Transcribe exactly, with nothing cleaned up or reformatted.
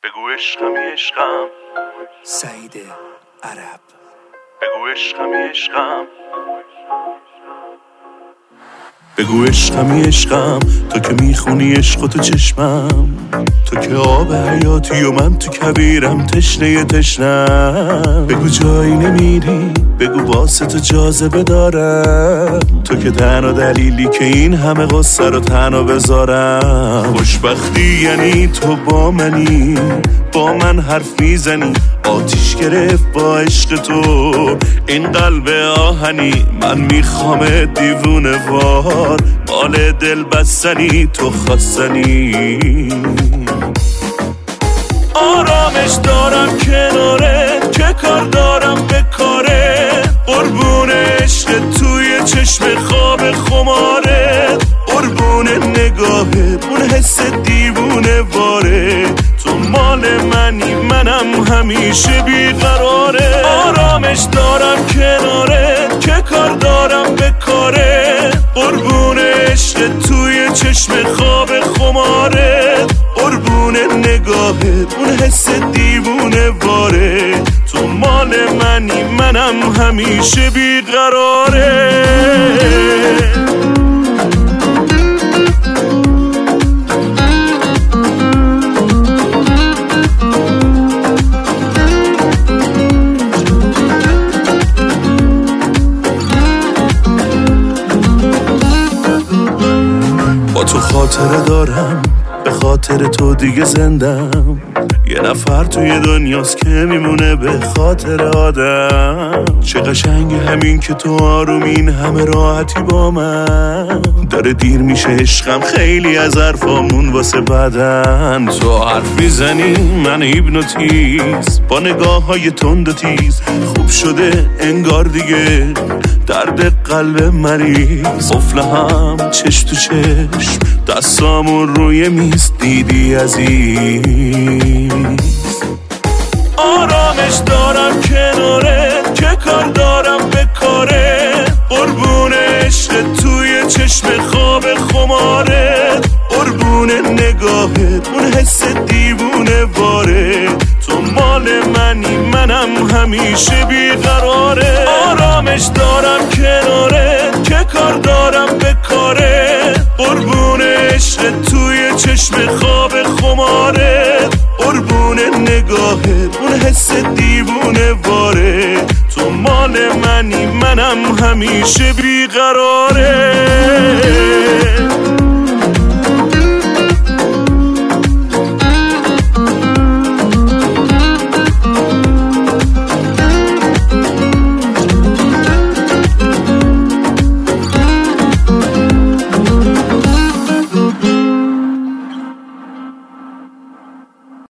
بگو عشقمی عشقم سعید عرب. بگو عشقمی عشقم بگو عشقمی عشقم تو که میخونی عشق تو چشمم، تو که آب حیاتی و من تو کبیرم تشنه تشنم. بگو جایی نمیری، بگو واسه تو جاذبه دارم، تو که تنها دلیلی که این همه قصه رو تنها بذارم. خوشبختی یعنی تو با منی، با من حرف میزنی، آتیش گرفت با عشق تو این قلب آهنی. من میخوام دیوونه وار مال دل بستنی، تو خواستنی. آرامش دارم کنارت، که کار دارم به کاره، قربون عشق توی چشم خواب خماره، قربون نگاهت اون حس دیوونه واره. تو مال منی منم همیشه بیقراره. آرامش دارم کنارت، که کار دارم به کاره، قربون عشق توی چشم خواب خماره، قربون نگاهت اون حس دیوونه واره. تو مال منی منم همیشه بیقراره. با تو خاطره دارم، به خاطر تو دیگه زندم. یه نفر توی دنیاست که میمونه به خاطر آدم. چه قشنگ همین که تو آرومین همه راحتی با من. داره دیر میشه عشقم، خیلی از حرفامون واسه بدن. تو حرف میزنی من هیپنوتیز، با نگاه های تند و تیز. خوب شده انگار دیگه درد قلب مریض. قفل هم چش تو چشم، دستامون روی میز، دیدی عزیز. آرامش دارم کنارت، که کار دارم به کاره، قربون عشق توی چشم خواب خماره، قربون نگاهت اون حس دیوونه واره. تو مال منی منم همیشه بیقراره. آرامش دارم کنارت، که کار دارم به کاره، قربون عشق توی چشم خواب خماره، قربون نگاهت اون حس دیوونه واره. تو مال منی منم همیشه بیقراره.